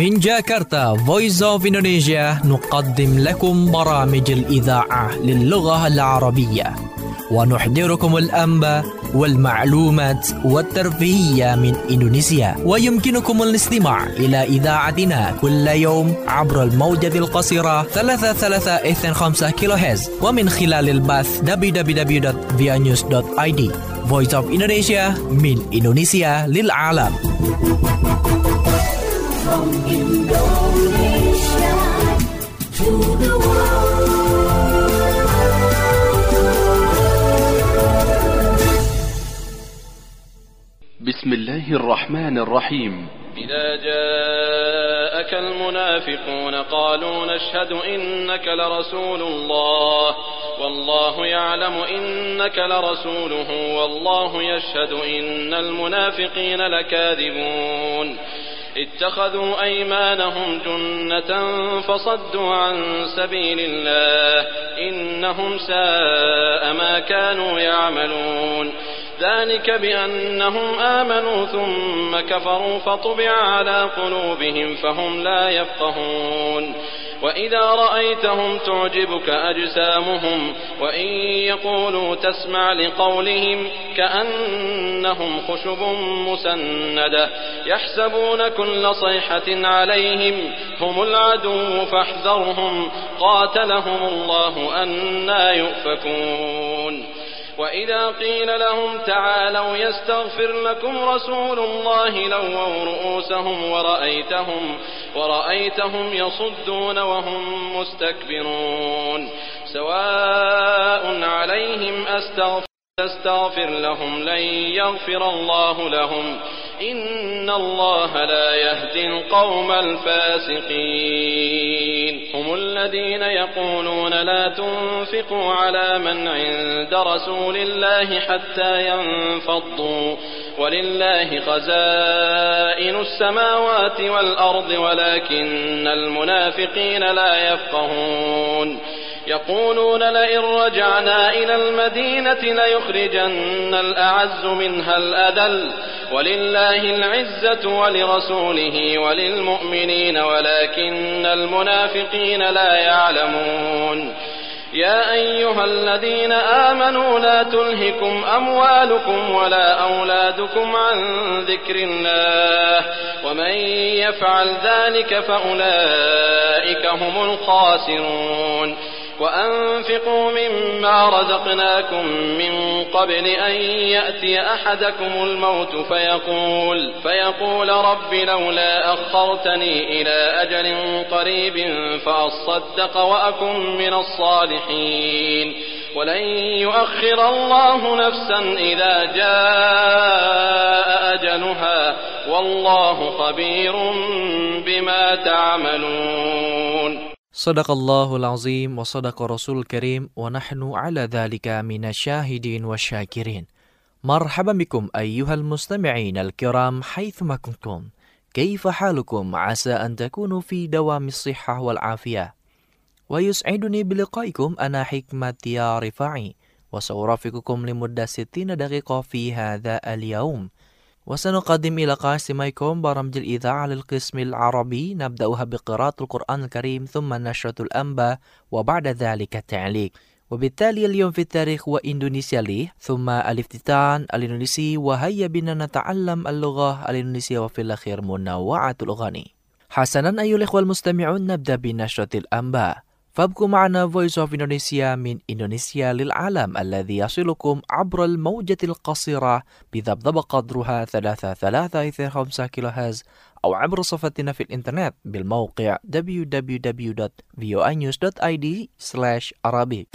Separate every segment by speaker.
Speaker 1: من جاكرتا Voice of Indonesia نقدم لكم برامج الإذاعة للغة العربية ونحضركم الأنباء والمعلومات والترفيهية من إندونيسيا. ويمكنكم الاستماع إلى إذاعتنا كل يوم عبر الموجة القصيرة 3325 كيلوهرتز ومن خلال البث www.vianews.id. Voice of Indonesia من إندونيسيا للعالم.
Speaker 2: From Indonesia to the world.
Speaker 3: بسم الله الرحمن الرحيم.
Speaker 4: إذا جاءك المنافقون قالوا نشهد إنك لرسول الله والله يعلم إنك لرسوله والله يشهد إن المنافقين لكاذبون اتخذوا أيمانهم جنة فصدوا عن سبيل الله إنهم ساء ما كانوا يعملون ذلك بأنهم آمنوا ثم كفروا فطبع على قلوبهم فهم لا يفقهون وإذا رأيتهم تعجبك أجسامهم وإن يقولوا تسمع لقولهم كأنهم خشب مسندة يحسبون كل صيحة عليهم هم العدو فاحذرهم قاتلهم الله أنى يؤفكون وإذا قيل لهم تعالوا يستغفر لكم رسول الله لووا رؤوسهم ورأيتهم يصدون وهم مستكبرون سواء عليهم أستغفر لهم لن يغفر الله لهم إن الله لا يهدي القوم الفاسقين هم الذين يقولون لا تنفقوا على من عند رسول الله حتى ينفضوا ولله خزائن السماوات والأرض ولكن المنافقين لا يفقهون يقولون لئن رجعنا إلى المدينة ليخرجن الأعز منها الأذل ولله العزة ولرسوله وللمؤمنين ولكن المنافقين لا يعلمون يا أيها الذين آمنوا لا تلهكم أموالكم ولا أولادكم عن ذكر الله ومن يفعل ذلك فأولئك هم الخاسرون وأنفقوا مما رزقناكم من قبل أن يأتي أحدكم الموت فيقول رب لولا أخرتني إلى أجل قريب فأصدق وأكن من الصالحين ولن يؤخر الله نفسا إذا جاء أجلها والله خبير بما تعملون.
Speaker 1: Sadaqallahul azim wa sadaqa rasul karim wa nahnu ala dhalika minasyahidin wa syakirin. Marhaban bikum ayyuhal mustami'in al-kiram haythuma kuntum. Kaifa halukum asa an takunu fi dawamis sihhah wal afiyah. Wa yus'iduni biliqaikum ana hikmati ya rifa'i wa sawrafikukum limudda 60 daqiqa fi hadha al-yawm. وسنقدم إلى قاسميكم برامج الإذاعة للقسم العربي نبدأها بقراءة القرآن الكريم ثم نشرة الأنباء وبعد ذلك التعليق وبالتالي اليوم في التاريخ وإندونيسيا لي ثم الافتتان الإندونيسي وهيا بنا نتعلم اللغة الإندونيسية وفي الأخير منوعة الأغاني. حسنا أيها الإخوة المستمعون نبدأ بنشرة الأنباء فابقوا معنا Voice of Indonesia من إندونيسيا للعالم الذي يصلكم عبر الموجة القصيرة بضبط قدرها 3325 كيلوهرتز أو عبر صفحتنا في الإنترنت بالموقع www.voanews.id/arabic.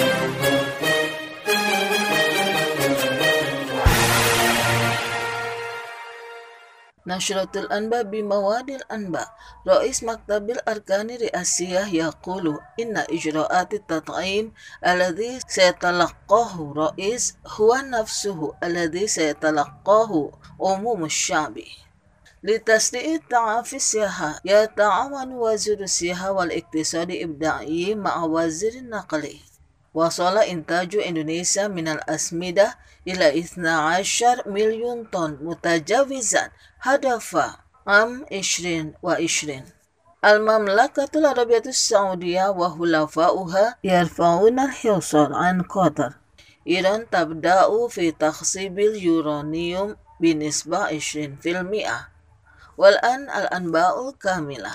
Speaker 2: نشرة الأنباء بمواد الأنباء. رئيس مكتب الأركان الرئاسية يقول إن إجراءات التطعيم الذي سيتلقاه رئيس هو نفسه الذي سيتلقاه عموم الشعب. لتسريع التعافي الصحة يتعاون وزير الصحة والاقتصاد الإبداعي مع وزير النقل. وصل إنتاج إندونيسيا من الأسمدة إلى 12 مليون طن متجاوزا هدف عام 2020. المملكة العربية السعودية وحلفاؤها يرفعون الحصار عن قطر. إيران تبدأ في تخصيب اليورانيوم بنسبة 20%. والآن الأنباء الكاملة.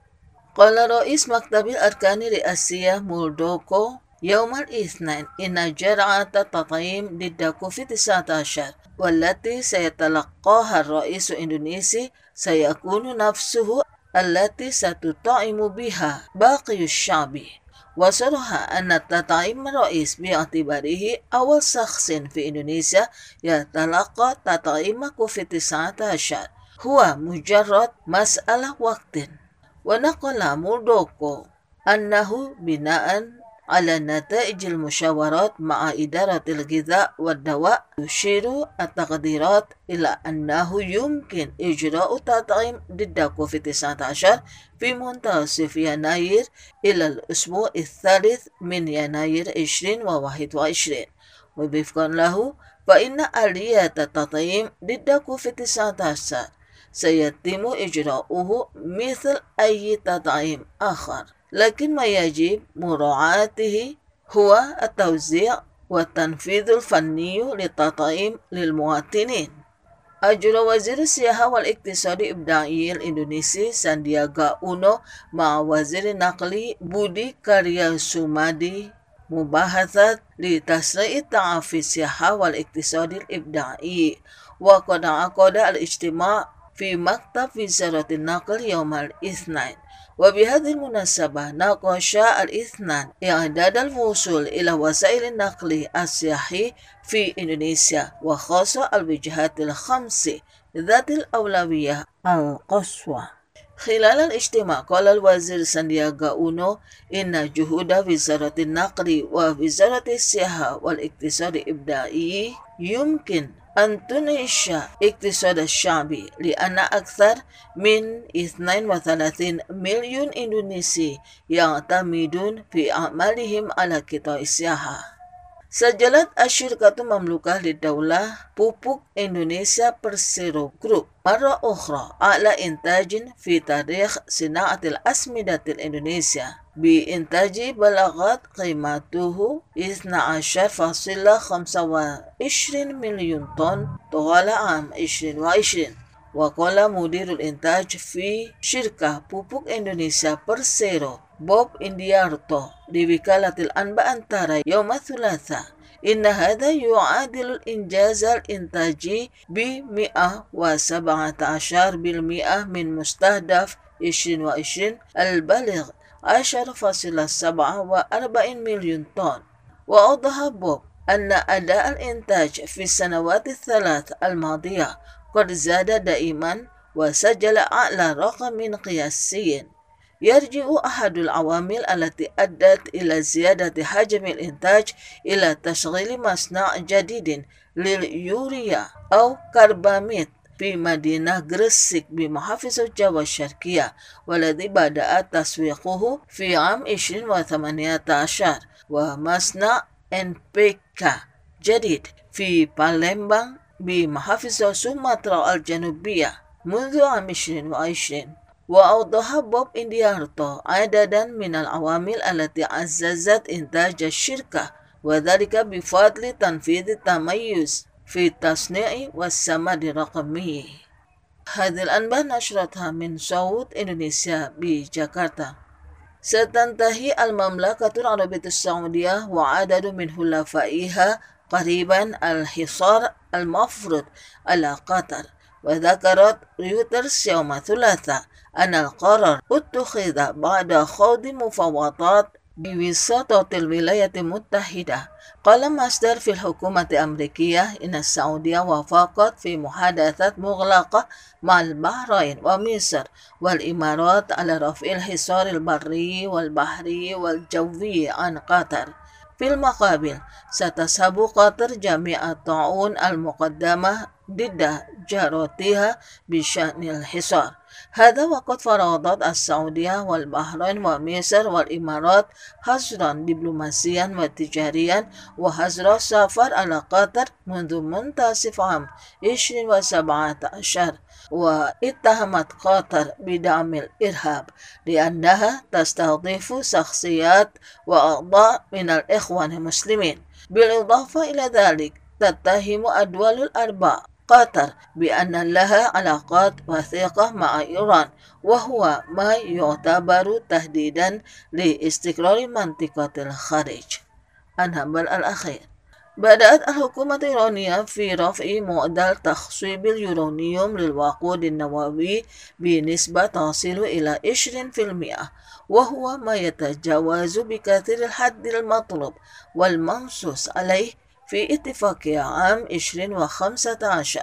Speaker 2: قال رئيس مكتب الأركان الرئاسية مولدوكو يوم الاثنين إن جرعة التطعيم ضد كوفيد-19 والتي سيتلقاها الرئيس الإندونيسي سيكون نفسه التي ستطعم بها باقي الشعب. وصرح أن التطعيم الرئيس باعتباره أول شخص في إندونيسيا يتلقى تطعيم كوفيد-19 هو مجرد مسألة وقت. ونقل مولدوكو أنه بناء على نتائج المشاورات مع إدارة الغذاء والدواء تشير التقديرات إلى أنه يمكن إجراء تطعيم ضد كوفيد-19 في منتصف يناير إلى الأسبوع الثالث من يناير 2021. ووفقا له فإن آلية التطعيم ضد كوفيد-19 سيتم إجراؤه مثل أي تطعيم آخر، لكن ما يجب مراعاته هو التوزيع والتنفيذ الفني للتطعيم للمواطنين. أجرى وزير السياحة والاقتصاد الإبداعي الإندونيسي ساندياغا أونو مع وزير النقل بودي كاريا سومادي مباحثات لتسريع تعافي السياحة والاقتصاد الإبداعي. وقد عقد الاجتماع في مكتب وزارة النقل يوم الاثنين. وبهذه المناسبة ناقش الاثنان إعداد الوصول إلى وسائل النقل السياحي في إندونيسيا وخاصة الوجهات الخمس ذات الأولوية القصوى. خلال الاجتماع قال الوزير ساندياغا أونو إن جهود وزارة النقل ووزارة السياحة والاقتصاد الإبداعي يمكن أن تنعش اقتصاد الشعب، لأن أكثر من 32 مليون إندونيسي يعتمدون في أعمالهم على قطاع السياحة. سجلت الشركة المملوكة للدولة بوبوك إندونيسيا برسيرو جروب مرة أخرى أعلى إنتاج في تاريخ صناعة الأسمدة الإندونيسيا، بإنتاج بلغت قيمته 12.25 مليون طن طوال عام 2020. وقال مدير الإنتاج في شركة بوبوك إندونيسيا برسيرو بوب إنديارتو لوكالة الأنباء أنتارا يوم الثلاثاء إن هذا يعادل الإنجاز الإنتاجي ب117% من مستهدف 2020 البالغ 10.47 مليون طن. وأوضح بوب أن أداء الإنتاج في السنوات الثلاث الماضية قد زاد دائما وسجل أعلى رقم قياسي. يرجع أحد العوامل التي أدت إلى زيادة حجم الإنتاج إلى تشغيل مصنع جديد لليوريا أو كرباميد في مدينة غريسيك بمحافظة جاوا الشرقية، والذي بدأ تسويقه في عام 2018، ومصنع NPK جديد في بالembang بمحافظة سومطرة الجنوبية منذ عام 2020. وأوضح بوب إنديارتو عددا من العوامل التي عززت إنتاج الشركة، وذلك بفضل تنفيذ التميز في التصنيع والسماد الرقمي. هذه الأنباء نشرتها من صوت إندونيسيا بجاكرتا. ستنتهي المملكة العربية السعودية وعدد من حلفائها قريبا الحصار المفروض على قطر. وذكرت رويترز يوم الثلاثاء أن القرار اتخذ بعد خوض مفاوضات بوساطة الولايات المتحدة. قال مصدر في الحكومة الأمريكية إن السعودية وافقت في محادثات مغلقة مع البحرين ومصر والإمارات على رفع الحصار البري والبحري والجوي عن قطر. في المقابل ستسحب قطر جميع الطاعون المقدمة ضد جارتها بشأن الحصار. هذا وقد فرضت السعودية والبحرين ومصر والإمارات حظرا دبلوماسيا وتجاريا وحظر السفر على قطر منذ منتصف عام 2017، واتهمت قطر بدعم الإرهاب لأنها تستضيف شخصيات وأعضاء من الإخوان المسلمين. بالإضافة إلى ذلك تتهم الدول الأربع قطر بأن لها علاقات وثيقة مع إيران، وهو ما يعتبر تهديدا لاستقرار منطقة الخليج. النمبر الأخير، بدأت الحكومة الإيرانية في رفع معدل تخصيب اليورانيوم للوقود النووي بنسبة تصل إلى 20%، وهو ما يتجاوز بكثير الحد المطلوب والمنصوص عليه في اتفاقية عام 2015.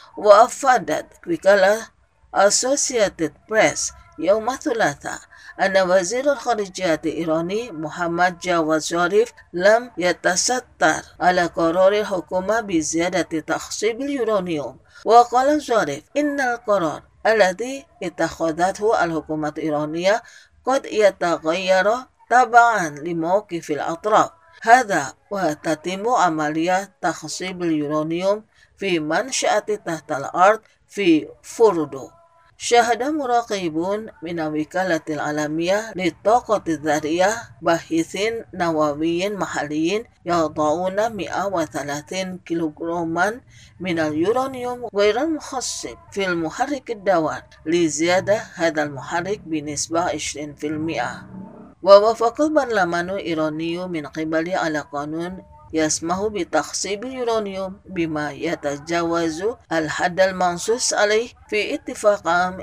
Speaker 2: وأفادت وكالة Associated Press يوم الثلاثاء أن وزير الخارجية الإيراني محمد جواد ظريف لم يتستر على قرار الحكومة بزيادة تخصيب اليورانيوم. وقال ظريف إن القرار الذي اتخذته الحكومة الإيرانية قد يتغير تبعا لموقف الأطراف. هذا وتتم عملية تخصيب اليورانيوم في منشأة تحت الأرض في فوردو. شاهد مراقبون من الوكالة العالمية للطاقة الذرية باحثين نوويين محليين يضعون 130 كيلوغراما من اليورانيوم غير المخصب في المحرك الدوار لزيادة هذا المحرك بنسبة 20%. ووافق البرلمان الإيراني من قبل على قانون يسمح بتخصيب اليورانيوم بما يتجاوز الحد المنصوص عليه في اتفاق عام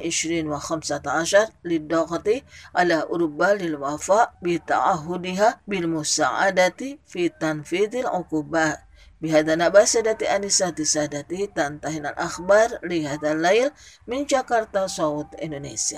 Speaker 2: 2015 للضغط على أوروبا للوفاء بتعهدها بالمساعدة في تنفيذ العقوبات. بهذا نبأ سادتي أنساتي سادتي، تنتهي الأخبار لهذا الليل من جاكرتا صوت إندونيسيا.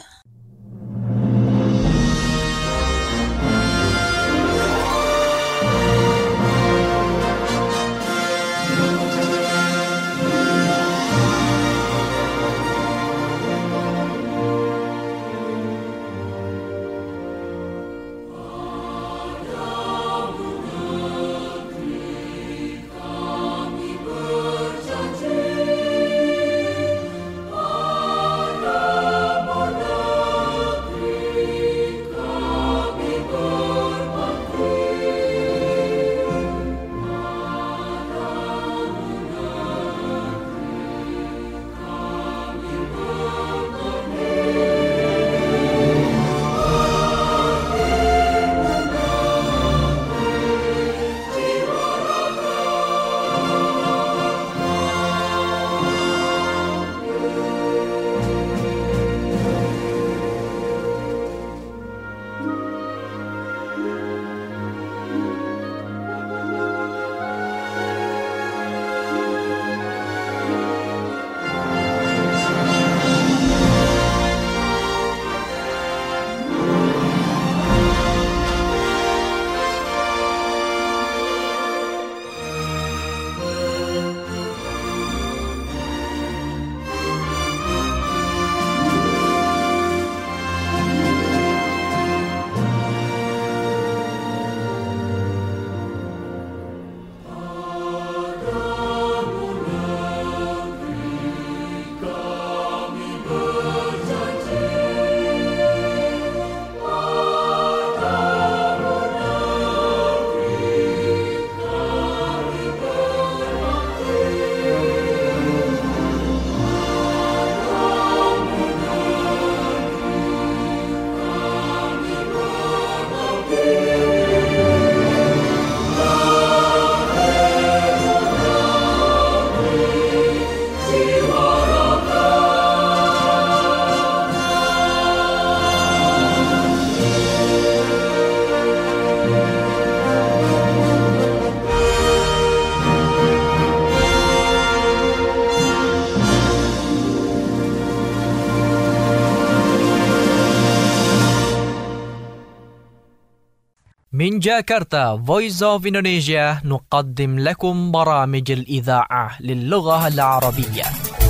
Speaker 1: من جاكرتا Voice of Indonesia نقدم لكم برامج الإذاعة للغة العربية.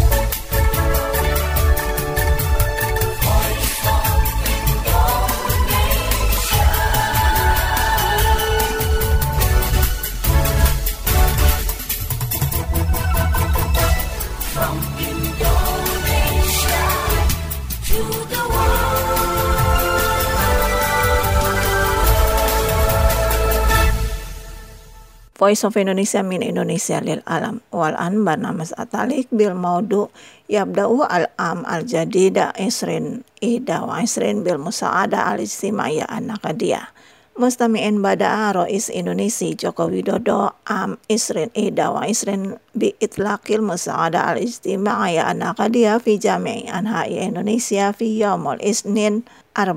Speaker 5: Voice of Indonesia min Indonesia lil alam wal an barnamas atalik bil maudu yabda'u al-am al-jadida isrin ida wa isrin bil musa'ada al-ijtima'iyya an-naqadiyah. Mustami'in bada'a Rais Indonesia Joko Widodo am isrin ida wa isrin bi itlaqil musa'ada al-ijtima'iyya an-naqadiyah fi jami'i anha'i Indonesia fi yaumul isnin 4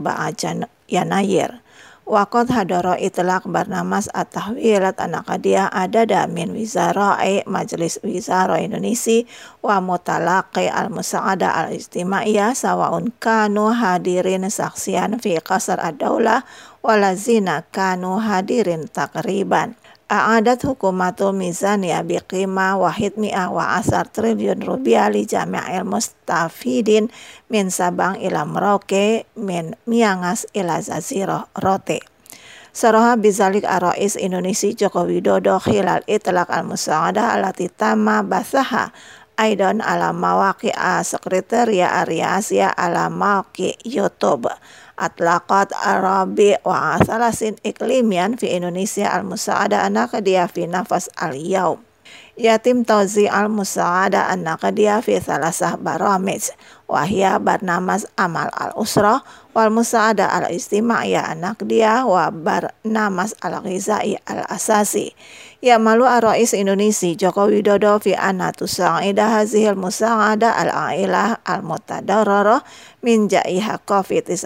Speaker 5: Yanayir. Waqad hadara itlaq barnamas at-tahwilat an-naqadiyah adada min wizara'i Majlis Wizara Indonesia wa mutalaqi al-musa'ada al-ijtima'iyah sawa'un kanu hadirin saksian fi qasar ad-daulah walazina kanu hadirin takriban. A'adat hukumatul mizaniyah biqimah wahid mi'ah wa asar triliun rupiah li jami'il mustafidin min Sabang ila Merauke min Miangas ila Jazirah Rote. Saraha bizalik Rais Indonesia Joko Widodo khilal itlaq al-musa'adah allati tamma basaha aidan ala mawaqi'a sekretaria Asia ala mawaqi YouTube. Atlaqat Arabi wa salasin iklimian fi Indonesia al-musa'ada an-naqdiyah fi nafas al-yaum. Yatim tawzi al-musa'ada an-naqdiyah fi salasah baramij wahya barnamas amal al-usrah wal musa'ada al-ijtima'iyah an-naqdiyah wa barnamas al-ghizai al-asasi. Ya malu Rais Indonesia Joko Widodo fi anna tusa'ida hazihil musa'ada al-ailah al-mutadarrarah min ja'iha COVID-19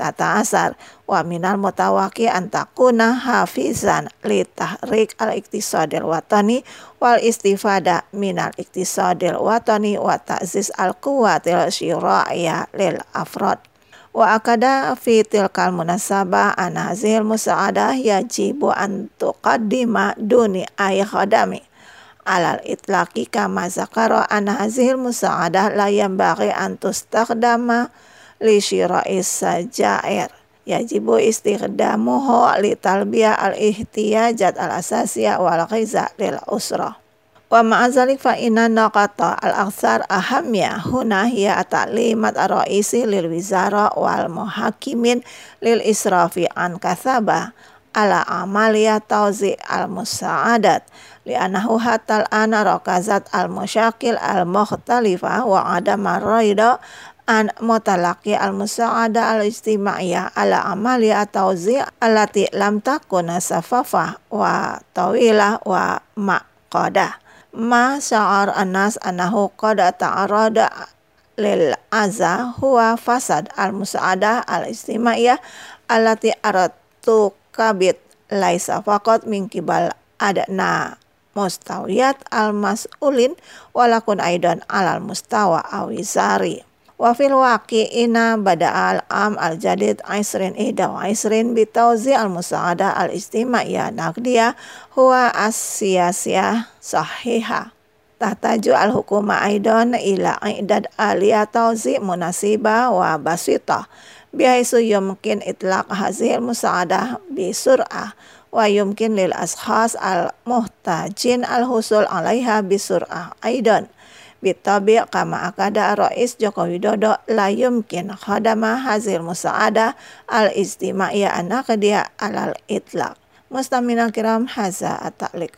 Speaker 5: wa minal mutawaqi antakuna hafizan li tahrik al-iktisadil watani wal istifada minal iktisadil watani wa ta'ziz al-quwatil syira'iyah lil afrod. Wa akada fi tilkal munasabah an hazil musa'adah yajibu an tuqaddima duni ay khadami alal itlaqi kama zakara an hazil musa'adah la yanbaghi an tustaqdama li syira'is sajair yajibu istikhdamuhu li talbiyah al-ihtiyajat al-asasiyah wal ghiza lil usrah. Wa ma'azalik fa inna naqata al-aksar ahamya huna hiya ta'limat ar-raisi lil wizara wal muhakimin lil israfi an kathaba ala amaliyah tawzi al-musa'adat li'anahu hatal ana rakazat al-musyakil al-mukhtalifah wa adama raida an mutalaqi al-musa'ada al-ijtima'iyah ala amaliyah tawzi allati lam takun safafah wa tawilah wa maqadah. Ma sya'ar anas anahu qad ta'arada lil aza huwa fasad al-musa'adah al-ijtima'iyah allati aratu kabit laisa faqat min kibal adna mustawiyat al-mas'ulin walakun aidan alal mustawa awizari. Wa fil waqi'ina bada'al am al-jadid aisrin ida wa aisrin bitawzi al-musa'adah al-ijtima'iyah naqdiyah huwa as-siyasiyah sahihah. Tahtaju al-hukuma aidan ila i'dad aliyah tawzi munasibah wa basitah bihaisu yumkin itlaq hazil musa'adah bisur'ah wa yumkin lil ashas al-muhtajin al-husul alaiha bisur'ah aidan. Bitabi' kama akada Rais Joko Widodo la yumkin khadama hazil musa'adah al-ijtima'iyah an-naqdiyah alal itlaq. Mustamina kiram haza at-ta'liq.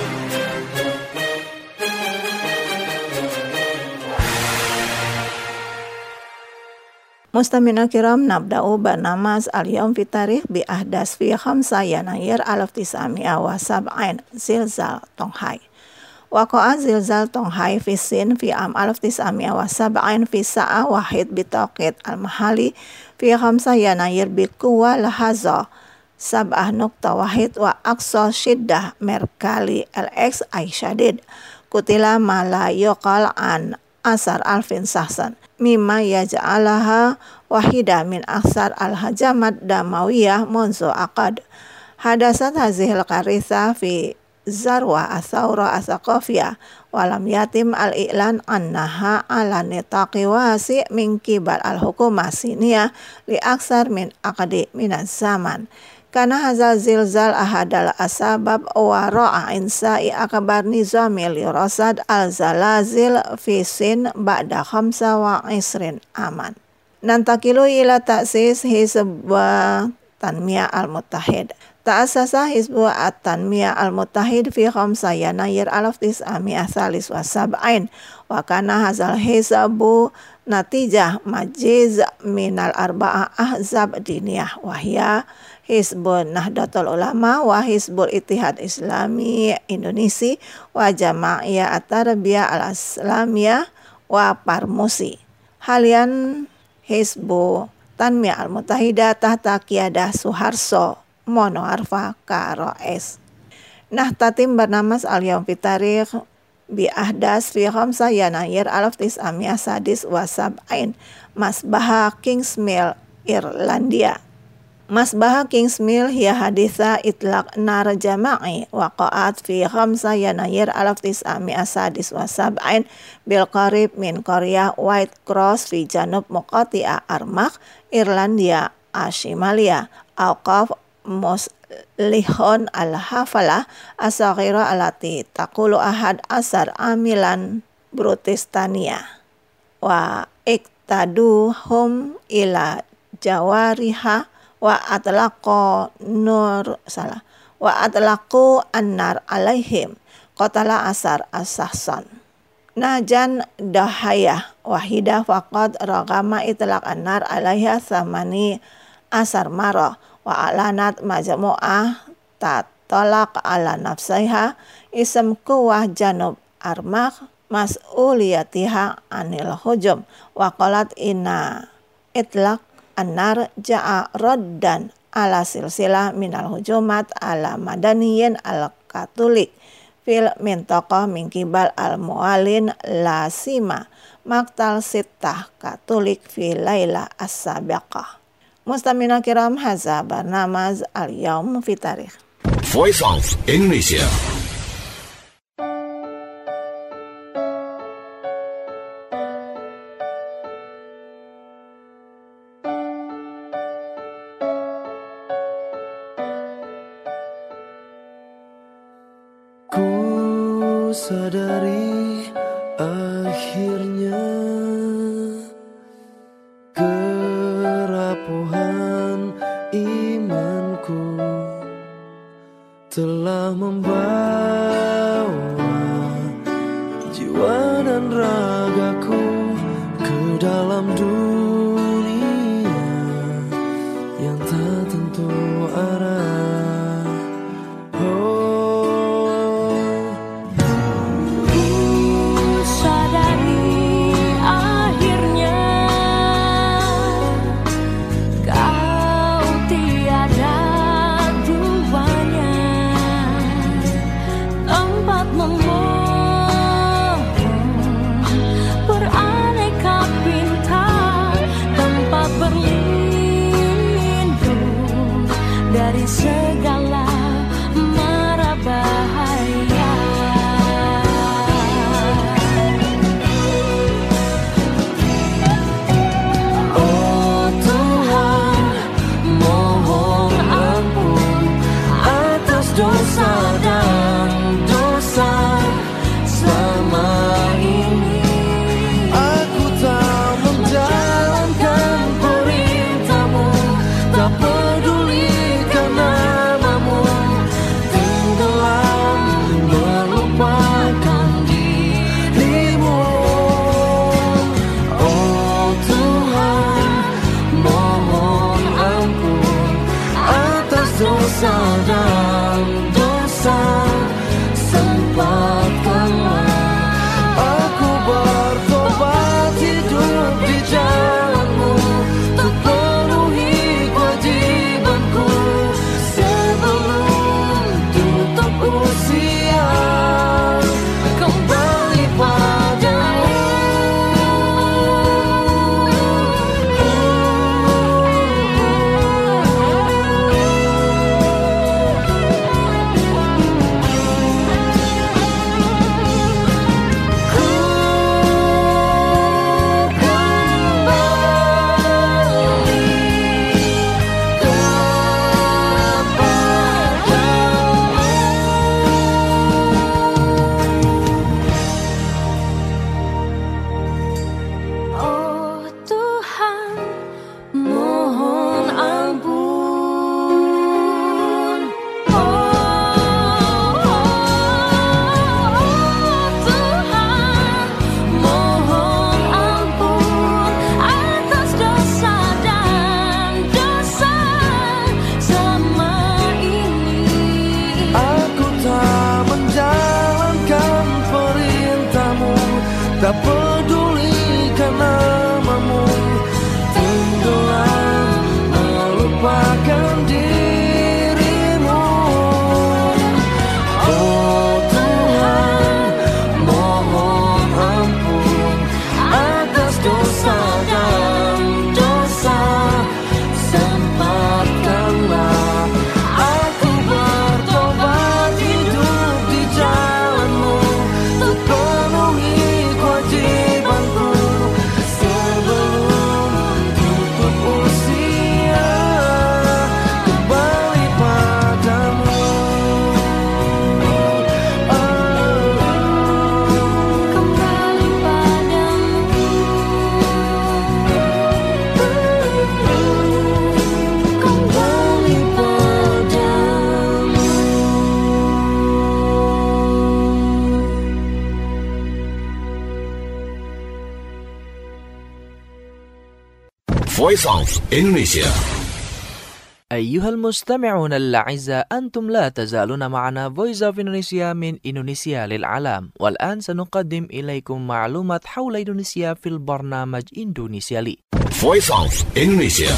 Speaker 5: Mustamina kiram nabda'u barnamas al-yawm fi tarikh bi ahdas fi 5 Yanayir 1970 zilzal Tonghai. Waqa'a zilzal Tonghai fi Sin fi am 1970 fi sa'a wahid bitawqit al-mahali fi 5 Yanayir bi quwwa lahaza 7.1 wa aqsa shiddah merkali LX ay syadid kutila ma la yuqal an asar alfin sahsan mimma yaj'alaha wahida min aksar al-hajamat damawiyah munzu aqad. Hadasat hazihil karitha fi zarwa asaura asaqafiyah walam yatim al-i'lan annaha ala nitaqi wasi min kibal al-hukumah siniyah li aksar min aqdi minaz zaman. Karena hazal zilzal ahadal asbab wa ra'a insai akbar nizamil yurasad al-zalazil fi sin ba'da 25 aman. Nantakilu ila ta'sis hizb tanmiyah al-muttahid. Ta'asasa hizbu at-tanmiyah al-muttahid fi 5 Yanayir 1973 wa kana hazal hizbu natijah majiz minal arba'ah ahzab diniyah wahya Hizbun Nahdlatul Ulama wa Hizbul Ittihad Islami Indonesia wa Jama'iyah At-Tarbiyah Al-Islamiyah wa Parmusi. Halian Hizbu Tanmiyah Al-Muttahidah tahta Qiyadah Suharso Mono Arfa KRS. Nah tatim bernamas al-yawm fi tarikh bi ahdas fi 5 Yanayir 1971 Masbah Kingsmill Irlandia. Masbah Kingsmill hiya haditha itlaq nar jama'i waqa'at fi 5 Yanayir 1971 bil qarib min qaryah White Cross fi janub Muqati'a Armagh Irlandia Ashimalia awqaf muslihun al-hafalah as-saghira alati taqulu ahad asar amilan Protestania wa iktaduhum ila jawariha wa atlaqu an-nar alaihim qatala asar as-sahsan najan dahayah wahidah faqad ragama itlaq an-nar alaiha samani asar marah wa alanat majmu'ah tatalaq ala nafsaiha ism kuwah janub Armagh mas'uliyatiha anil hujum wa qalat inna itlaq an-nar ja'a raddan ala silsilah minal hujumat ala madaniyin al-katolik fil mintaqah min kibal al-mu'alin lasima maktal sittah katolik fi layla as-sabiqah. Mustamina kiram hadza barnamaz al-yawm fi tarikh.
Speaker 6: Voice of Indonesia.
Speaker 7: Sadari akhirnya kerapuhan imanku telah membawa jiwa dan ragaku ke dalam dunia yang tak tentu arah. tak pedulikan namamu, tenggelam melupakan dirimu. Oh Tuhan, mohon ampun atas dosa dan dosa. Sempatkanlah aku bertobat, hidup di jalanmu, terpenuhi kewajibanku sebelum tutup usia, kembali padamu. Kembali padamu. Kembali padamu.
Speaker 6: Voice of Indonesia.
Speaker 1: أيها المستمعون الأعزاء، أنتم لا تزالون معنا Voice of Indonesia من إندونيسيا للعالم، والآن سنقدم إليكم معلومات حول إندونيسيا في البرنامج إندونيسيا لي.
Speaker 6: Voice of Indonesia.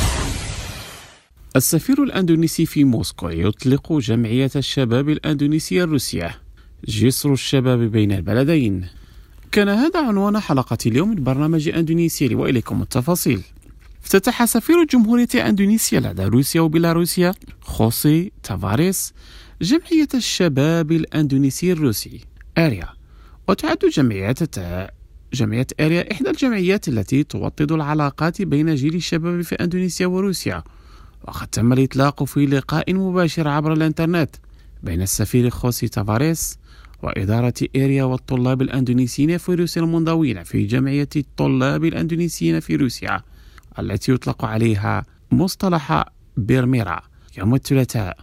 Speaker 8: السفير الأندونيسي في موسكو يطلق جمعية الشباب الأندونيسية الروسية، جسر الشباب بين البلدين. كان هذا عنوان حلقة اليوم من برنامج إندونيسيا، وإليكم التفاصيل. افتتح سفير جمهورية أندونيسيا لدى روسيا وبيلاروسيا خوسي تافاريس جمعية الشباب الأندونيسي الروسي آريا، وتعد جمعية آريا إحدى الجمعيات التي توطد العلاقات بين جيل الشباب في أندونيسيا وروسيا. وقد تم الإطلاق في لقاء مباشر عبر الإنترنت بين السفير خوسي تافاريس وإدارة آريا والطلاب الأندونيسيين في روسيا المنضوين في جمعية الطلاب الأندونيسيين في روسيا، التي يطلق عليها مصطلح بيرميرا، يوم الثلاثاء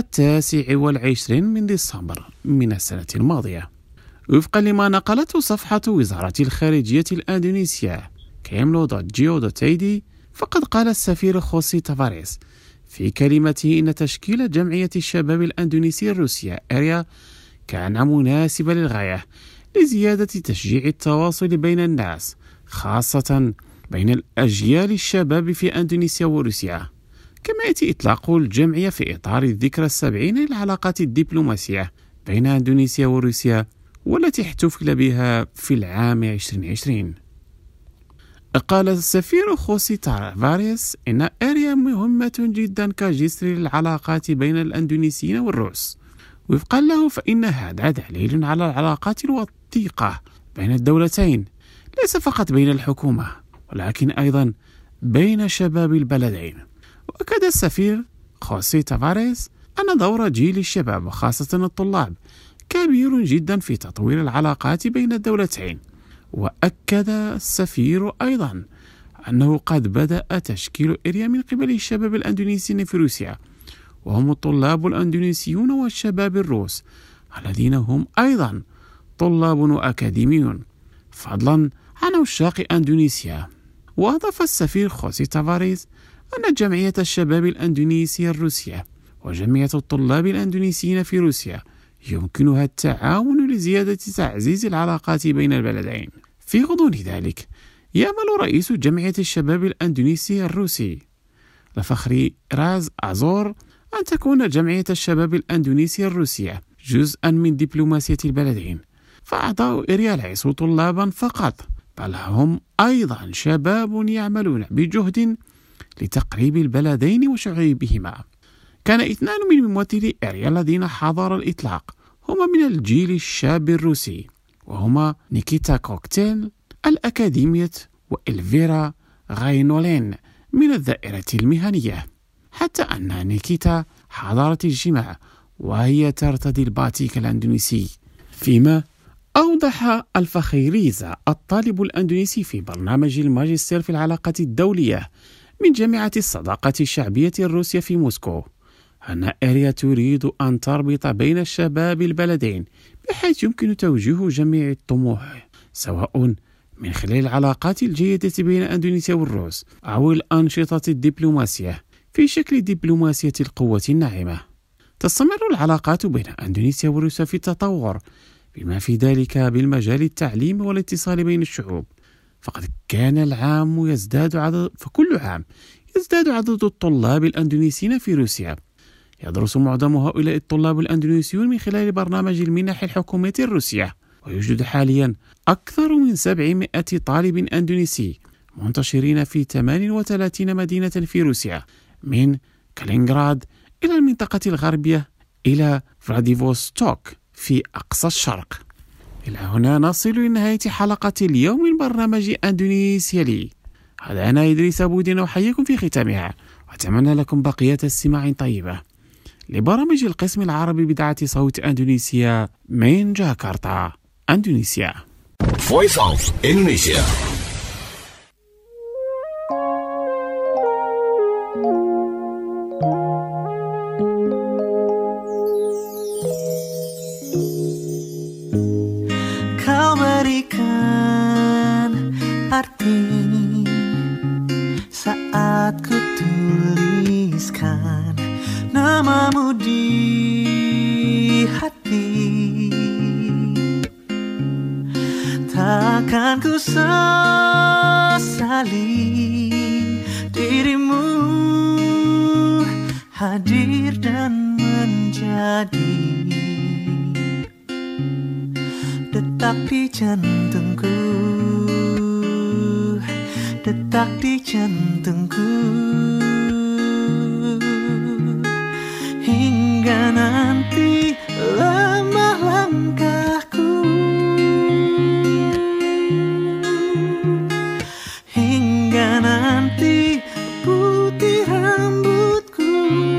Speaker 8: 29 من ديسمبر من السنة الماضية. وفقا لما نقلته صفحة وزارة الخارجية الأندونيسية kemlo.go.id، فقد قال السفير خوسي تافاريس في كلمته إن تشكيل جمعية الشباب الأندونيسي الروسية آريا كان مناسبا للغاية لزيادة تشجيع التواصل بين الناس، خاصة بين الأجيال الشباب في أندونيسيا وروسيا. كما يأتي إطلاق الجمعية في إطار الذكرى 70 للعلاقات الدبلوماسية بين أندونيسيا وروسيا، والتي احتفل بها في العام 2020. قال السفير خوسي تافاريس إن آريا مهمة جدا كجسر للعلاقات بين الأندونيسيين والروس. وفقا له فإن هذا دليل على العلاقات الوثيقة بين الدولتين، ليس فقط بين الحكومة ولكن أيضا بين شباب البلدين. وأكد السفير خوسي تافاريس أن دور جيل الشباب وخاصة الطلاب كبير جدا في تطوير العلاقات بين الدولتين. وأكد السفير أيضا أنه قد بدأ تشكيل آريا من قبل الشباب الأندونيسيين في روسيا، وهم الطلاب الأندونيسيون والشباب الروس الذين هم أيضا طلاب وأكاديميون، فضلا عن عشاق أندونيسيا. وأضاف السفير خوسي تافاريس أن جمعية الشباب الأندونيسية الروسية وجمعية الطلاب الأندونيسيين في روسيا يمكنها التعاون لزيادة تعزيز العلاقات بين البلدين. في غضون ذلك يأمل رئيس جمعية الشباب الأندونيسي الروسي لفخري راز أزور أن تكون جمعية الشباب الأندونيسي الروسية جزءا من دبلوماسية البلدين، فأعضاء آريا ليسوا طلابا فقط، بل هم أيضا شباب يعملون بجهد لتقريب البلدين وشعوبهما. كان 2 من ممثلي آريا الذين حضروا الإطلاق هما من الجيل الشاب الروسي، وهما نيكيتا كوكتيل الأكاديمية وإلفيرا غاينولين من الدائرة المهنية، حتى أن نيكيتا حضرت الاجتماع وهي ترتدي الباتيك الأندونيسي. فيما أوضح الفخيريزا الطالب الأندونيسي في برنامج الماجستير في العلاقات الدولية من جامعة الصداقة الشعبية الروسية في موسكو أن آريا تريد أن تربط بين الشباب البلدين بحيث يمكن توجيه جميع الطموح، سواء من خلال العلاقات الجيدة بين أندونيسيا والروس أو الأنشطة الدبلوماسية في شكل دبلوماسية القوة الناعمة. تستمر العلاقات بين أندونيسيا وروسيا في التطور بما في ذلك بالمجال التعليمي والاتصال بين الشعوب. فقد كان فكل عام يزداد عدد الطلاب الأندونيسيين في روسيا. يدرس معظم هؤلاء الطلاب الأندونيسيون من خلال برنامج المنح الحكومية الروسية، ويوجد حاليا أكثر من 700 طالب أندونيسي منتشرين في 38 مدينة في روسيا، من كالينغراد إلى المنطقة الغربية إلى فلاديفوستوك في أقصى الشرق. إلى هنا نصل لنهاية حلقة اليوم من برنامج أندونيسيا لي. هذا أنا إدريس بودين أحييكم في ختامها، وأتمنى لكم بقية استماع طيبة لبرامج القسم العربي بإذاعة صوت أندونيسيا من جاكرتا، أندونيسيا.
Speaker 6: Voice of Indonesia.
Speaker 7: Kau berikan arti saat ku tuliskan namamu di hati. Takkan ku sesali dirimu hadir dan menjadi detak di jantungku, detak di jantungku, hingga nanti lemah langkahku, hingga nanti putih rambutku,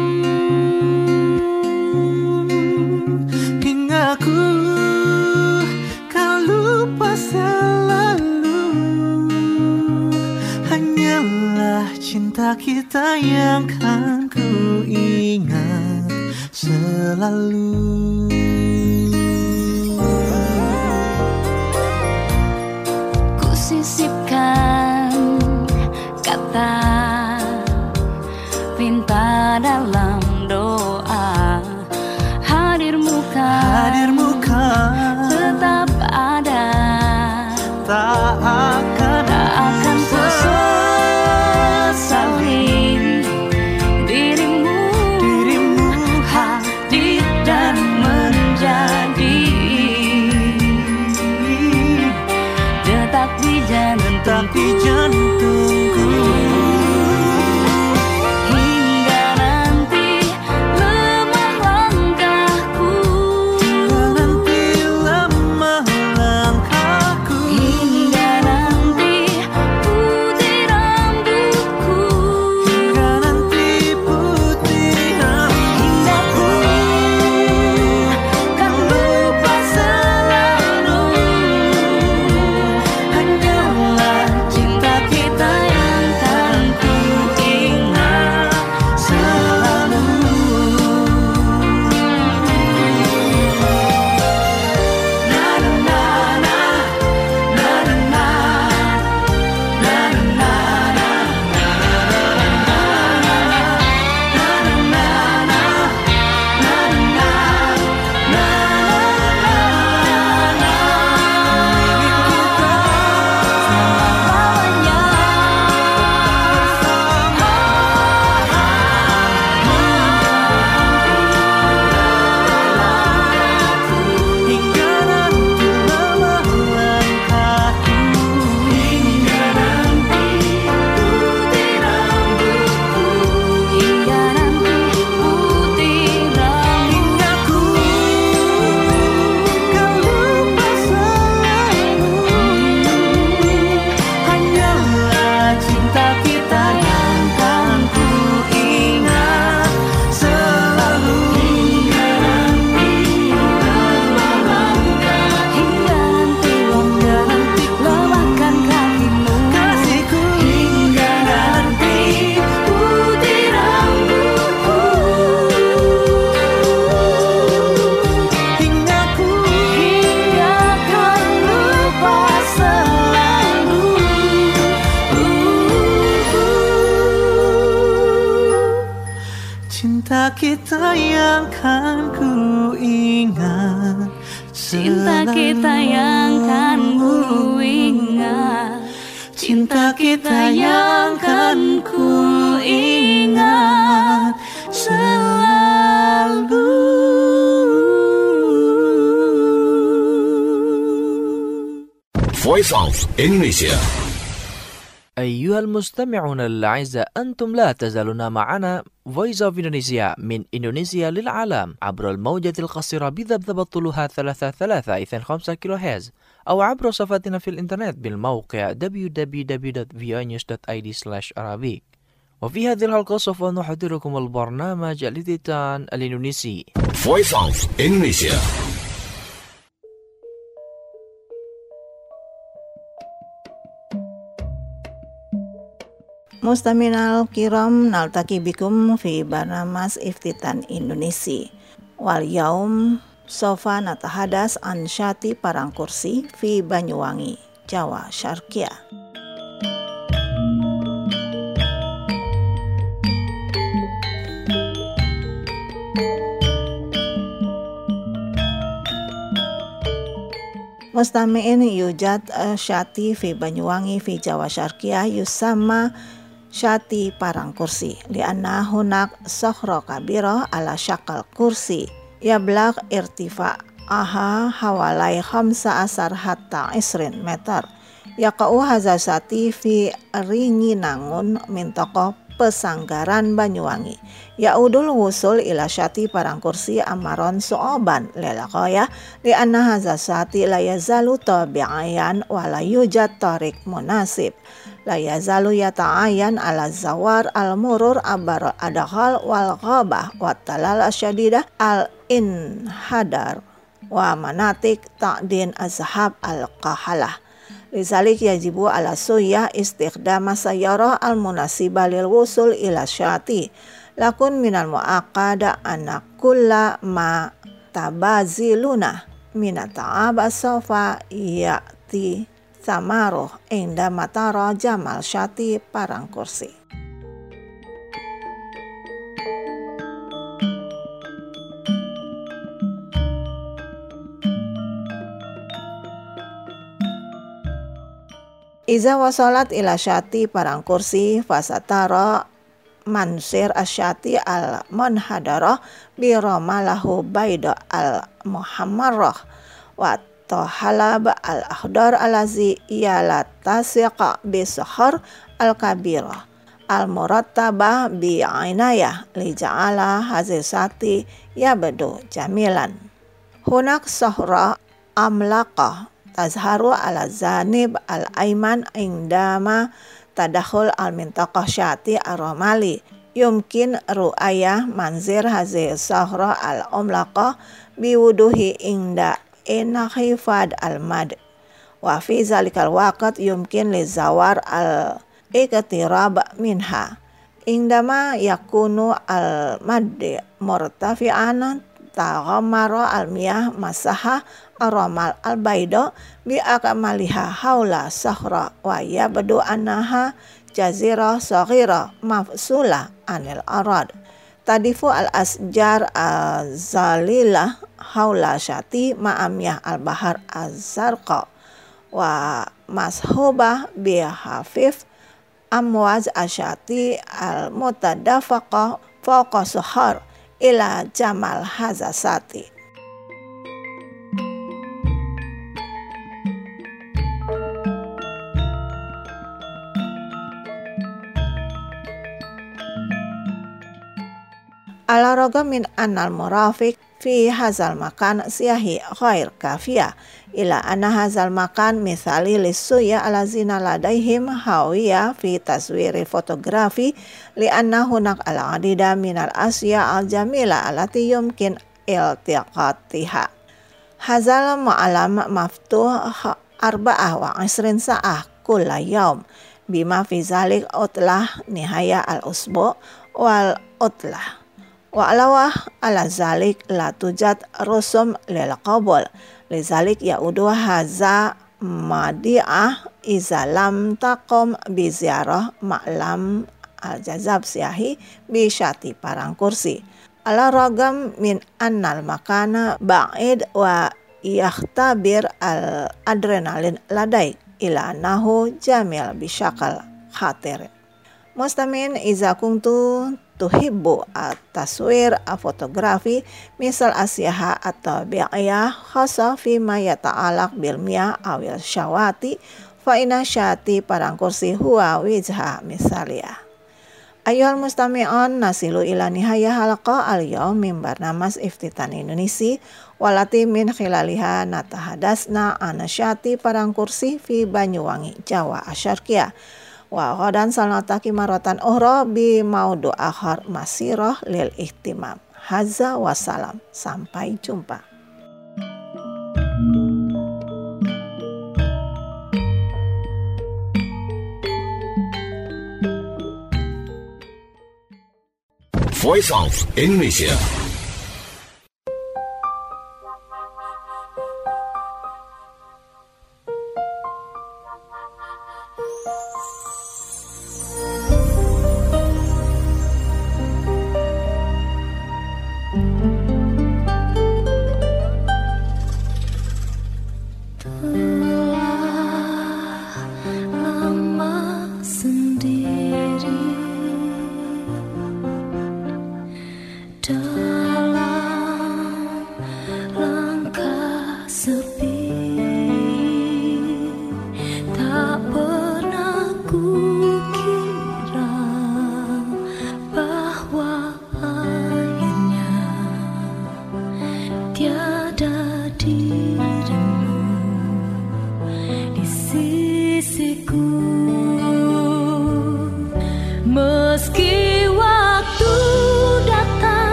Speaker 7: hingga ku lupa selalu. Hanyalah cinta kita yang kan ku ingat selalu. Ku sisipkan kata pinta dalam doa, hadirmu kan tetap ada, tak akan sesali dirimu hadir dan menjadi detak di jantungku. Cinta Cinta kita yang kan ku ingat, cinta kita yang kan ku ingat selalu.
Speaker 6: Voice of Indonesia.
Speaker 1: أيها المستمعون الأعزاء، أنتم لا تزالون معنا Voice of Indonesia من إندونيسيا للعالم عبر الموجة القصيرة بذبذب طولها 33.5 كيلو هرتز، أو عبر صفحتنا في الإنترنت بالموقع www.voinews.id/arabic. وفي هذه الحلقة سوف نحضركم البرنامج الإذاعي الإندونيسي
Speaker 6: Voice of Indonesia.
Speaker 5: Mustaminal kiram, naltaki bikum fi barnamas iftitan Indonesia. Wal yaum sofa natahadas an syati Parangkursi fi Banyuwangi, Jawa Syarkia. Mustami'in yujad syati fi Banyuwangi fi Jawa Syarkia yusama syati Parangkursi lianna hunak sokhro kabiro ala syakal kursi yablaq irtifa'aha hawalai 15 hatta 20 meter yaqa'u hadza syati fi Ringinangun mintoko Pesanggaran Banyuwangi. Yaudul wusul ila syati Parangkursi amaron so'oban lelaqoya lianna hadza syati la yazalu tabi'ayan wa la yujad tariq munasib. La yazalu yata'ayan ala zawar al-murur abar adakhal wal ghabah wa talal asyadidah al-inhadar wa manatik ta'din azhab al-qahalah. Lizalik yajibu ala suyah istikhdama sayyarah al-munasibah lil wusul ila syati. Lakun minal mu'aqada anna kulla ma tabaziluna minata'ab as-sofa ya'ti samaruh inda matara jamal syati Parangkursi. Iza wasalat ila syati Parangkursi fasatara mansir asyati al-munhadarah biramalahu bayda al-muhammarah wa tahalab al-akhdar alazi yalatasiqa bisahar al-kabirah al-murattabah bi'inayah lija'ala hazisati yabdu jamilan. Hunak sahra amlaqah tazharu ala zanib al-aiman indama tadakhul al-mintaqah syati ar-ramali yumkin ru'ayah manzir hazi sahra al-umlaqah biwuduhi inda inakhifad al-mad wa fi zalikal waqt yumkin lizawar al-iqtirab minha indama yakunu al-mad murtafi'an taghammara al-miyah masaha aramal al-bayda bi akamaliha haula sahra wa yabdu annaha jazirah saghira mafsula anil arad tadifu al-asjar az-zalilah haula syati ma'amiyah al-bahar az-zarqa wa mashubah bi hafif amwaz asyati al-mutadafaqah fawqa suhar ila jamal hazasati. Ala ragam min annal murafiq fi hazal makan siyahi ghair kafiyah ila anna hazal makan misali lisuya ala zina ladaihim hawiya fi taswiri fotografi li anna hunak ala adida minal asya al jamila alati yumkin iltiqatiha. Hazal ma'alam maftuh 24 sa'ah kulla yaum bima fi zalik utlah nihaya al usbu wal utlah. Wa alawah ala zalik la tujad rusum lil qabul lizalik yaudu haza madi'ah iza lam taqom bi ziarah ma'lam al-jazab siyahi bi syati Parangkursi ala ragam min annal makana ba'id wa yakhtabir al-adrenalin ladaik ila annahu jamil bisyakal khatir. Mustamin iza kuntu tuhibbu at-taswir fotografi misal asyaha atau bi'ayah khasa fima yata'alaq bil miyah awil syawati fa inna syati parang kursi huwa wijha misaliyah. Ayuhal mustami'un nasilu ila nihaya halqa al-yawm min barnamas Iftitan Indonesia walati min khilaliha natahadasna anasyati parang kursi fi Banyuwangi Jawa Asyarkiyah wa ghadan sanataki maratan ukhra bi maudu akhar masirah lil ihtimam. Hadza wassalam, sampai jumpa.
Speaker 6: Voice of Indonesia.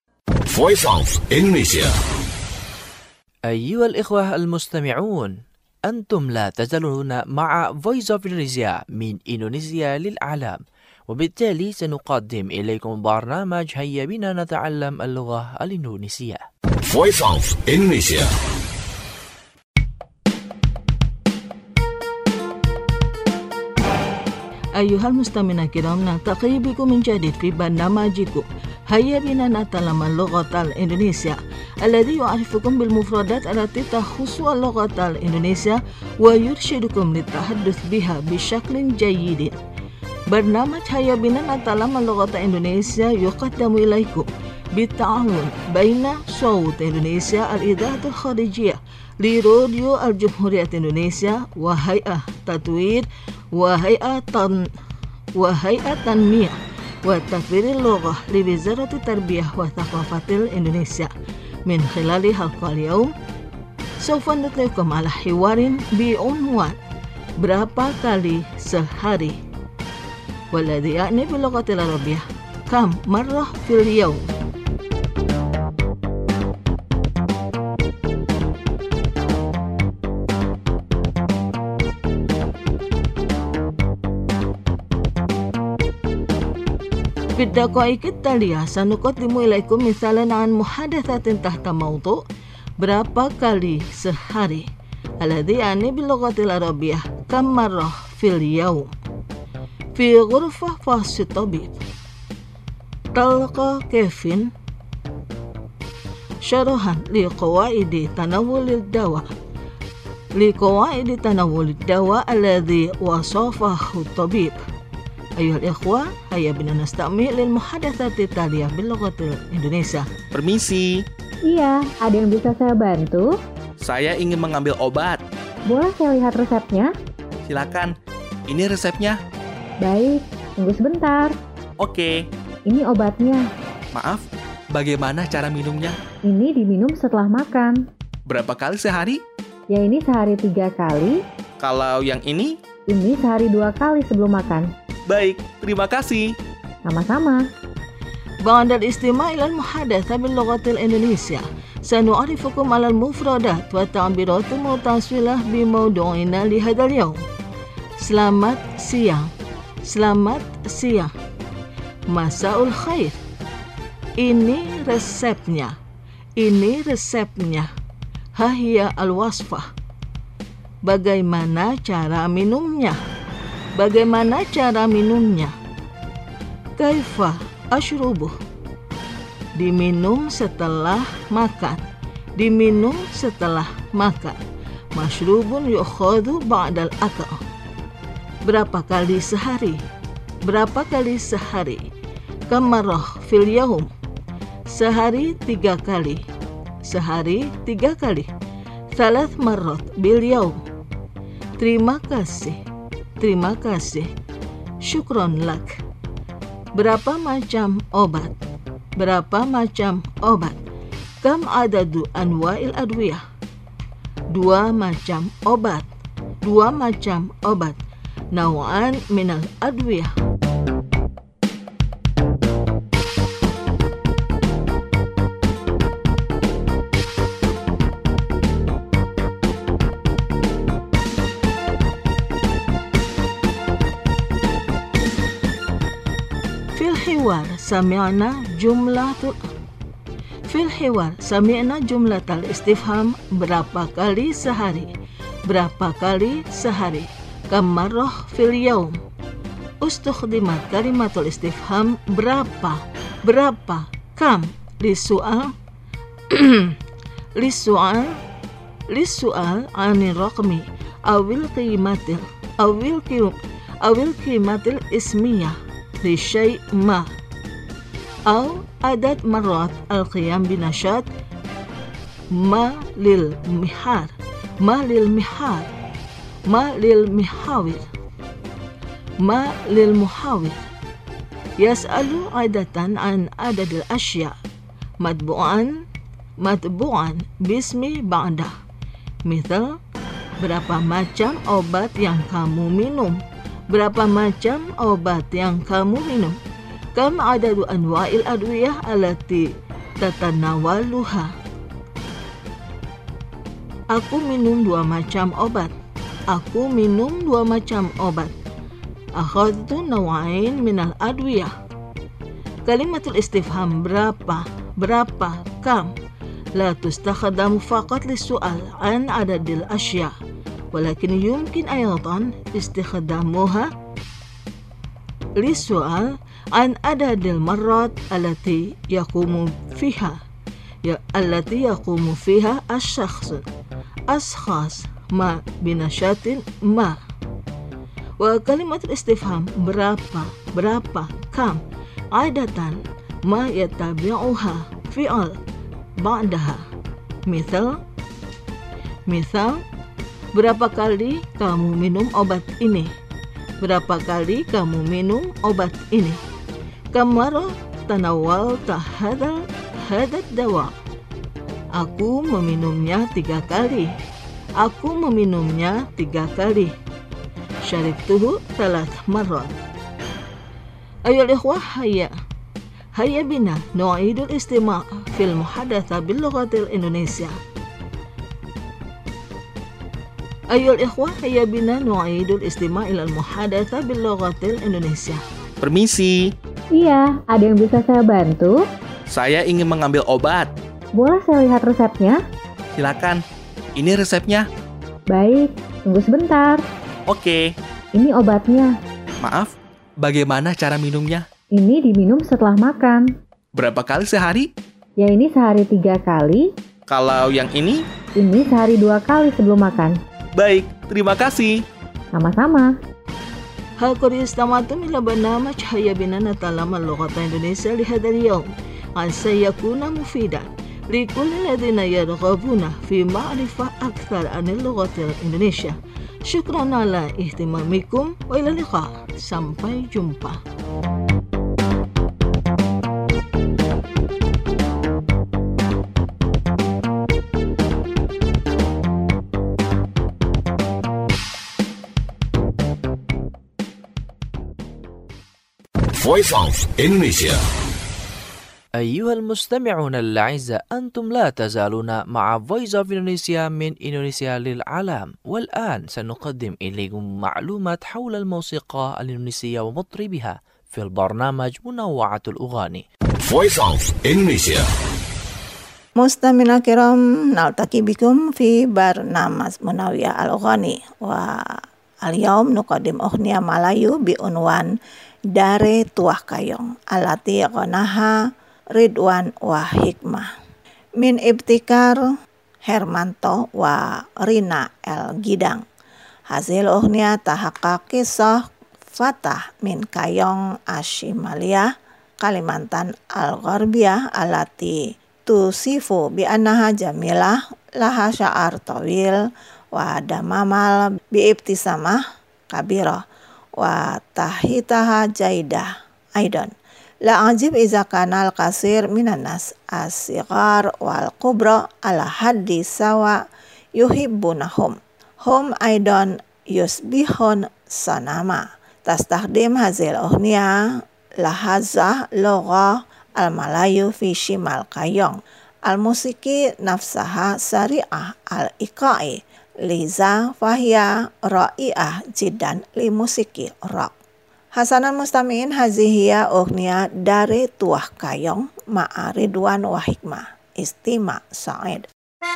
Speaker 6: Voice of Indonesia.
Speaker 1: أيها الإخوة المستمعون، أنتم لا تزالون مع Voice of Indonesia من إندونيسيا للعالم، وبالتالي سنقدم إليكم برنامج هيا بنا نتعلم اللغة الإندونيسية.
Speaker 6: Voice of Indonesia.
Speaker 2: أيها المستمعون الكرام، نلتقي بكم من جديد في برنامجكم هيا بنا نتعلم اللغة الإندونيسية، الذي يعرفكم بالمفردات التي تخص اللغة الإندونيسية ويرشدكم للتحدث بها بشكل جيد. برنامج هيا بنا نتعلم اللغة الإندونيسية يقدم إليكم بالتعاون بين صوت إندونيسيا الإذاعة الخارجية لراديو الجمهورية إندونيسيا وهيئة تطوير وهيئة تنمية وتطوير اللغة لوزارة التربية والثقافة الإندونيسيا. من خلال حلقة اليوم سوف نطلقكم على حوار بعنوان berapa kali sehari، والذي يعني باللغة العربية كم مرة في اليوم. في الدقائق التالية سنقدم إليكم مثالا عن محادثة تحت موضوع berapa kali sehari، الذي يعني باللغة العربية كم مرة في اليوم. في غرفة فحص الطبيب تلقى كيفن شرحا لقواعد تناول الدواء الذي وصفه الطبيب. أيها الإخوة، هيا بنا نستمع للمحادثة التالية باللغة الإندونيسية.
Speaker 9: Permisi.
Speaker 10: Iya, ada yang bisa saya bantu?
Speaker 9: Saya ingin mengambil obat.
Speaker 10: Boleh saya lihat resepnya?
Speaker 9: Silakan, ini resepnya.
Speaker 10: Baik, tunggu sebentar.
Speaker 9: Oke.
Speaker 10: Ini obatnya.
Speaker 9: Maaf, bagaimana cara minumnya?
Speaker 10: Ini diminum setelah makan.
Speaker 9: Berapa kali sehari?
Speaker 10: Yang ini sehari 3 kali.
Speaker 9: Kalau yang ini?
Speaker 10: Ini sehari 2 kali sebelum makan.
Speaker 9: Baik, terima kasih.
Speaker 10: Sama-sama.
Speaker 2: بعد الاستماع إلى المحادثة باللغة الإندونيسية سنعرفكم على المفردات والتعبيرات المتصلة بموضوعنا لهذا اليوم. Selamat siang. Selamat siang. Masaul khair. Ini resepnya. Ini resepnya. Hahiya al-wasfah. Bagaimana cara minumnya? Bagaimana cara minumnya? Kaifa ashrubuh. Diminum setelah makan. Diminum setelah makan. Mashrubun yukhadhu ba'dal akal. Berapa kali sehari? Berapa kali sehari? Kam marrah fil yawm. Sehari 3 kali. Sehari 3 kali. 3 marrat bil yawm. Terima kasih. Terima kasih. Syukron lak. Berapa macam obat? Berapa macam obat? Kam adadu anwa'il adwiyah. 2 macam obat. 2 macam obat. Naw'an minal adwiyah. في الحوار سمعنا جملة الاستفهام berapa kali sehari. Berapa kali sehari. Kam marrah fil yawm. Ustukhdimat kalimatul istifham berapa. Berapa. Kam lisu'al lisu'al anir raqmi awil qimatil ismiyah li syai' ma أو عدد مرات القيام بنشاط ما للمحاور يسأل عادة عن عدد الأشياء matbu'an bismi ba'dah. Misal, berapa macam obat yang kamu minum? Berapa macam obat yang kamu minum? Kam adadu anwa'il adwiyah allati tatanawaluha. Aku minum 2 macam obat. Aku minum 2 macam obat. Akhadtu nawain minal adwiyah. Kalimatul istifham berapa, berapa, kam لا تستخدم فقط للسؤال عن عدد الأشياء، ولكن يمكن أيضا استخدامها للسؤال عن عدد المرات التي يقوم فيها أشخاص ما بنشاط ما. وكلمة الاستفهام berapa, kam عادة ما يتبعها فعل بعدها. Misal, berapa kali kamu minum obat ini? Berapa kali kamu minum obat ini? Kam marra tanawalta hadzal dawa? Aku meminumnya 3 kali. Aku meminumnya 3 kali. Syaribtuhu 3 marrat. Ayo ikhwah, هيا بنا نعيد الاستماع في المحادثة باللغة الإندونيسية. أيها الإخوة، هيا بنا نعيد الاستماع إلى المحادثة باللغة الإندونيسية.
Speaker 9: Permisi.
Speaker 10: Iya, ada yang bisa saya bantu?
Speaker 9: Saya ingin mengambil obat.
Speaker 10: Boleh saya lihat resepnya?
Speaker 9: Silakan. Ini resepnya.
Speaker 10: Baik, tunggu sebentar.
Speaker 9: Oke.
Speaker 10: Ini obatnya.
Speaker 9: Maaf, bagaimana cara minumnya?
Speaker 10: Ini diminum setelah makan.
Speaker 9: Berapa kali sehari?
Speaker 10: Ya ini sehari 3 kali.
Speaker 9: Kalau yang ini?
Speaker 10: Ini sehari 2 kali sebelum makan.
Speaker 9: Baik, terima kasih.
Speaker 10: Sama-sama.
Speaker 2: هاكد استمعتم إلى برنامج هيا بنا نتعلم اللغة الإندونيسية لهذا اليوم. عسى يكون مفيدا لكل الذين يرغبون في معرفة أكثر عن اللغة الإندونيسية. شكرا على اهتمامكم وإلى اللقاء. Sampai jumpa.
Speaker 6: Voice of Indonesia.
Speaker 1: أيها المستمعون الأعزاء، أنتم لا تزالون مع Voice of Indonesia من إندونيسيا للعالم، والآن سنقدم إليكم معلومات حول الموسيقى الإندونيسية ومطربها في البرنامج منوعة الأغاني.
Speaker 6: Voice of Indonesia.
Speaker 5: مستمعينا الكرام، نلتقي بكم في برنامج منوعة الأغاني، واليوم نقدم أغنية ملايو بعنوان Dare Tuah Kayong alati Qonaha Ridwan wa Hikmah min Ibtikar Hermanto wa Rina El Gidang. Hasil ughnia tahaqqa kisah Fatah min Kayong Ashimaliyah Kalimantan Al-Gharbiyah alati tusifu bi annaha jamilah laha sya'ar tawil wa damamal bi ibtisamah kabirah wa tahitaha jaidah aidan la ajib iza kanal kasir minan nas as-sighar wal kubra ala haddi sawa yuhibbunahum hum aidan yusbihun sanama. Tastahdim hazil ughniya lahazah lugha al-Malayu fi shimal Kayong al-musiki nafsaha sari'ah al-iqa'i liza fahya ra'i'ah jiddan li musiki rock. Hasanan mustami'in hazihiya ughniya Dare Tuah Kayong ma'a Ridwan wa Hikmah. Istima Sa'id.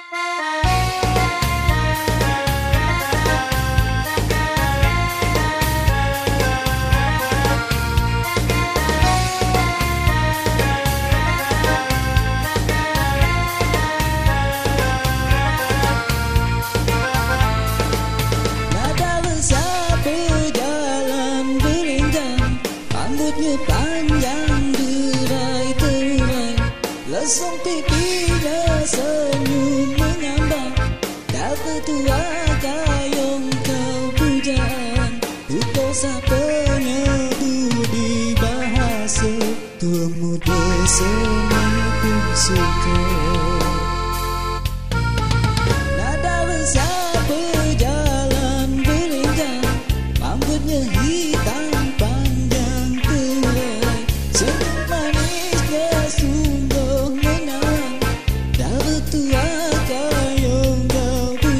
Speaker 11: Lesung pipinya senyum menyambar, dah ketua Kayong kau pujaan, utosa penyebu di bahasa, tua muda semuanya pun suka. Nada besar berjalan berlenggang, rambutnya hitam panjang terai, senyum manisnya sungguh tua Kayong kau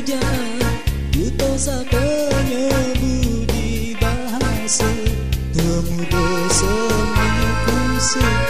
Speaker 11: Indonesia.